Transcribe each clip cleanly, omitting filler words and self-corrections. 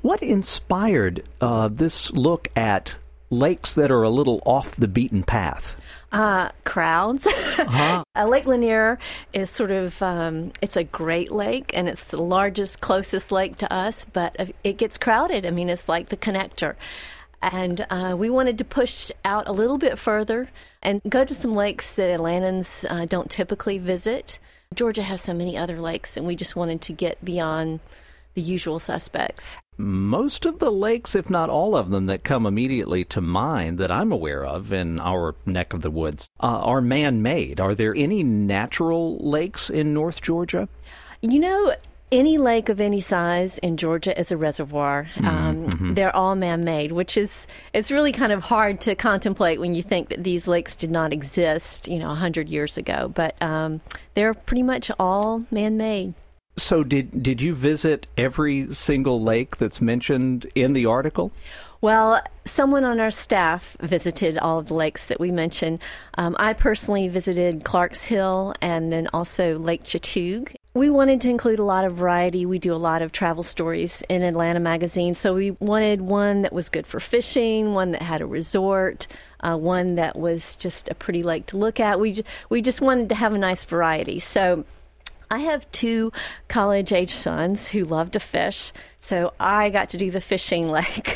What inspired this look at lakes that are a little off the beaten path? Crowds. Uh-huh. Lake Lanier is sort of, it's a great lake, and it's the largest, closest lake to us, but it gets crowded. I mean, it's like the connector. And we wanted to push out a little bit further and go to some lakes that Atlantans don't typically visit. Georgia has so many other lakes, and we just wanted to get beyond the usual suspects. Most of the lakes, if not all of them, that come immediately to mind that I'm aware of in our neck of the woods are man-made. Are there any natural lakes in North Georgia? You know, any lake of any size in Georgia is a reservoir. They're all man-made, which is, it's really kind of hard to contemplate when you think that these lakes did not exist, 100 years ago. But they're pretty much all man-made. So did you visit every single lake that's mentioned in the article? Well, someone on our staff visited all of the lakes that we mentioned. I personally visited Clark's Hill and then also Lake Chattooga. We wanted to include a lot of variety. We do a lot of travel stories in Atlanta Magazine, so we wanted one that was good for fishing, one that had a resort, one that was just a pretty lake to look at. We just wanted to have a nice variety. So I have 2 college-age sons who love to fish, so I got to do the fishing lake.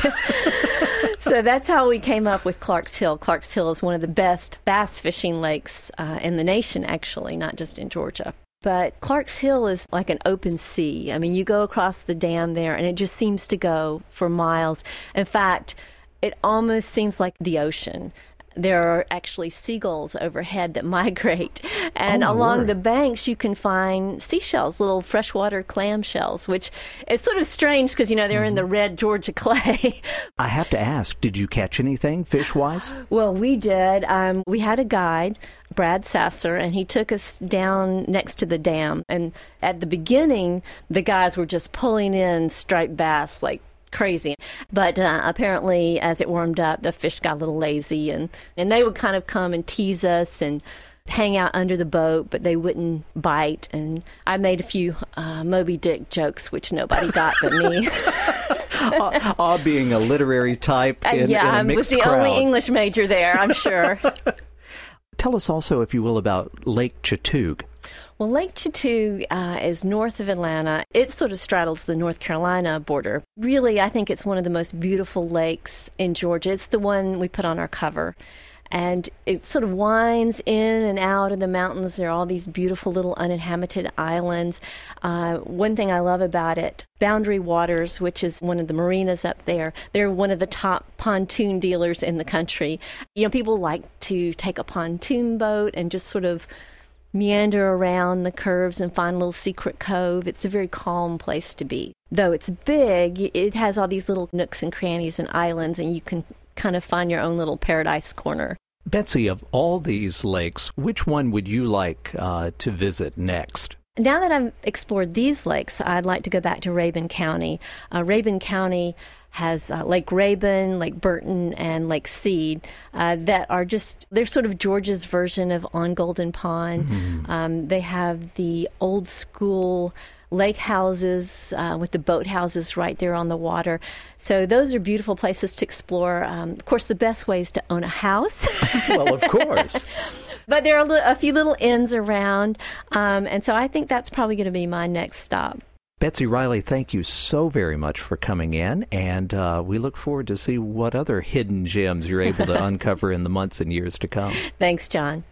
So that's how we came up with Clark's Hill. Clark's Hill is one of the best bass fishing lakes in the nation, actually, not just in Georgia. But Clark's Hill is like an open sea. I mean, you go across the dam there, and it just seems to go for miles. In fact, it almost seems like the ocean. There are actually seagulls overhead that migrate. And along the banks, you can find seashells, little freshwater clam shells, which it's sort of strange because, they're in the red Georgia clay. I have to ask, did you catch anything fish-wise? Well, we did. We had a guide, Brad Sasser, and he took us down next to the dam. And at the beginning, the guys were just pulling in striped bass like crazy. But apparently, as it warmed up, the fish got a little lazy, and they would kind of come and tease us and hang out under the boat, but they wouldn't bite. And I made a few Moby Dick jokes, which nobody got but me. Being a literary type in a mixed I was the crowd. only English major there, I'm sure. Tell us also, if you will, about Lake Chattooga. Well, Lake Chattooga is north of Atlanta. It sort of straddles the North Carolina border. Really, I think it's one of the most beautiful lakes in Georgia. It's the one we put on our cover. And it sort of winds in and out of the mountains. There are all these beautiful little uninhabited islands. One thing I love about it, Boundary Waters, which is one of the marinas up there, they're one of the top pontoon dealers in the country. People like to take a pontoon boat and just sort of meander around the curves and find a little secret cove. It's a very calm place to be. Though it's big, it has all these little nooks and crannies and islands, and you can kind of find your own little paradise corner. Betsy, of all these lakes, which one would you like to visit next? Now that I've explored these lakes, I'd like to go back to Rabun County. Rabun County has Lake Rabun, Lake Burton, and Lake Seed that are they're sort of Georgia's version of On Golden Pond. Mm-hmm. They have the old school lake houses with the boat houses right there on the water. So those are beautiful places to explore. Of course, the best way is to own a house. Well, of course. But there are a few little inns around, and so I think that's probably going to be my next stop. Betsy Riley, thank you so very much for coming in, and we look forward to see what other hidden gems you're able to uncover in the months and years to come. Thanks, John.